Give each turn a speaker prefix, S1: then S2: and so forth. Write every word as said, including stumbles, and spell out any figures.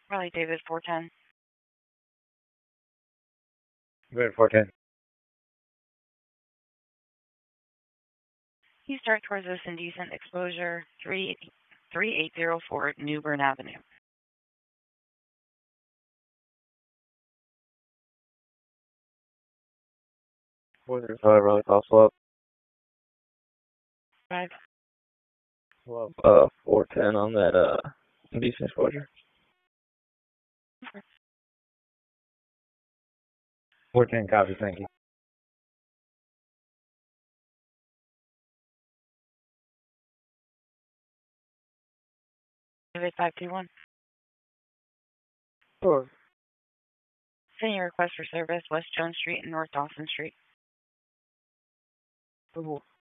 S1: Charlie David four ten.
S2: David four ten.
S1: You start towards this indecent exposure, three eight zero four New Bern Avenue.
S2: four zero five, Raleigh, call swap.
S1: Five.
S2: Swap, uh, four ten on that, uh, indecent exposure. four ten, copy, thank you.
S1: David five two one.
S2: Sure.
S1: Sending your request for service, West Jones Street and North Dawson Street.
S2: Cool.